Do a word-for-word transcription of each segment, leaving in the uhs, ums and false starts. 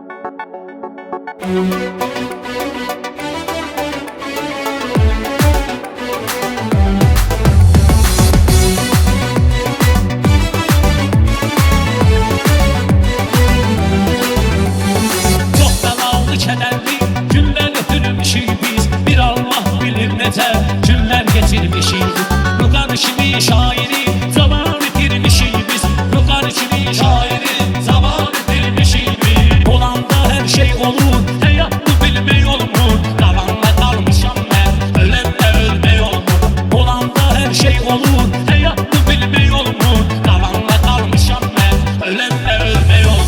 Şimdi şairi zaman bitirmişiz biz. Yukarı şimdi şairi zaman bitirmişiz biz. Olanda her şey olur, hayatı bilmiyor mu? Kalanla kalmışam ben, ölenle ölmüyor mu? Olanda her şey olur, hayatı bilmiyor mu? Kalanla kalmışam ben, ölenle ölmüyor mu?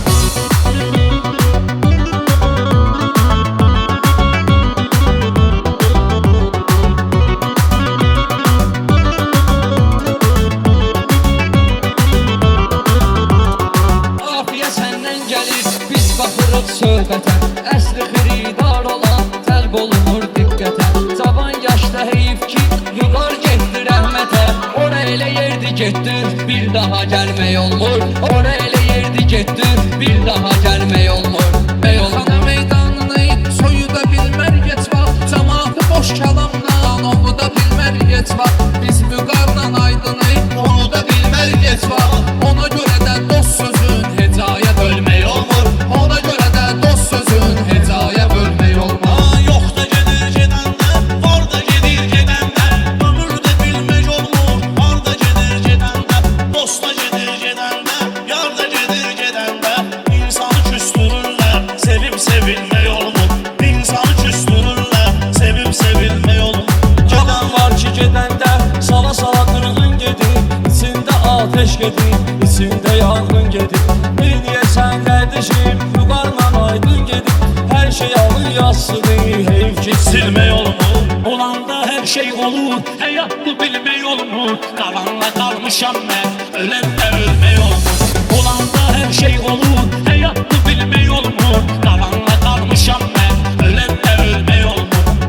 Söhbətə, əsri xiridar olan təlb olunur diqqətə. Cavan yaşda heyif ki, yuqar getdi rəhmətə. Ora elə yerdi getdi, bir daha gəlmək olmur. Ora elə yerdi getdi, bir daha gəlmək olmur. Xana meydanını soyuda bilmər geçmək. Cəmaatı boş kəlamdan onu da bilmər geçmək. Biz müqardan aydını onu da bilmər geçmək. Ona görə də dost sözün hecaya bölmək olmur. Ona görə sözün hecaya bölmək olmaz. Yox da gedir gedəndə, var da gedir gedəndə. Ömürdə bilmək olmur, var da gedir gedəndə. Dost da gedir gedəndə, yar da gedir gedəndə. İnsanı küstürürlər, sevib sevilmək olmur. İnsanı küstürürlər, sevib sevilmək olmur. Gedən var ki gedəndə, sala sala qırğın gedir. İçində ateş gedir, içində yanğın gedir. Bilməyəsən qədişim, yuqarman aydın gedir. Her şey alın yazsını, heyif ki silmək olmur. Olanda her şey olur, hayatı bilmək olmur. Kalanla kalmışam mən, ölenlə ölmək olmur. Olanda her şey olur, hayatı bilmək olmur. Kalanla kalmışam mən, ölenlə ölmək olmur.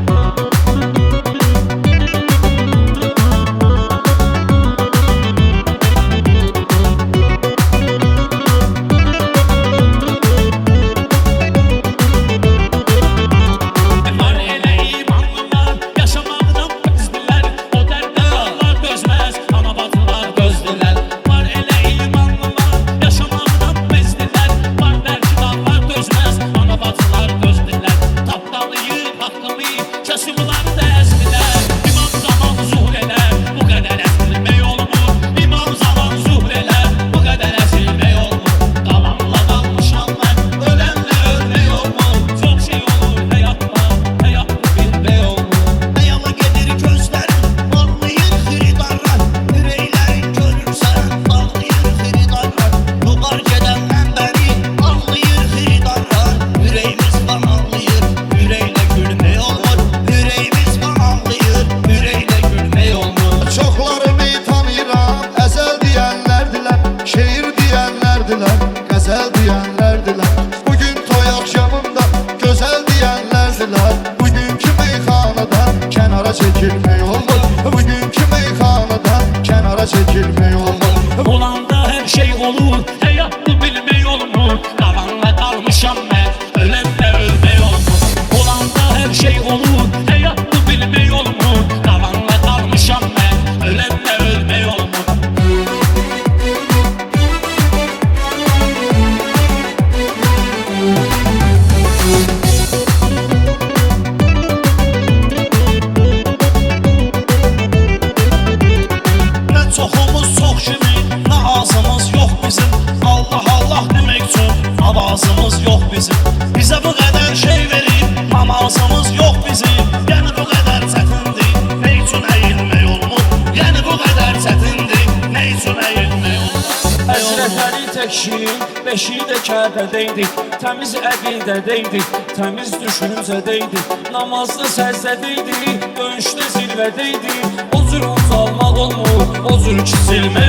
Qəzəl deyənlərdirlər. Bugün toy axşamında gözəl deyənlərdirlər. Bugünkü meyxanadan kənara çəkilmək olmur. Bugünkü meyxanadan kənara çəkilmək olmur. Olanda her şey olur, hayatı bilmək olmur. Kalanla kalmışam mən, ölenlə ölmək olmur. Olanda her şey olur, hayatı bilmək olmur. Kalanla kalmışam mən, ölenlə ölmək olmur. Avazımız yok bizim, bize bu kadar şey verip namazımız yok bizim. Yani bu kadar çətindir, ne üçün əyilmək olmur? Yani bu kadar çətindir, ne üçün əyilmək olmur? Həzrətləri təkşirin, beşiyi də Kəbədəydik. Təmiz əqidədəydik, təmiz düşüncədəydik. Namazlı səzdədəydik, dönüşdə zirvədəydik. O cür ucalmaq olmur, o cür ki silmək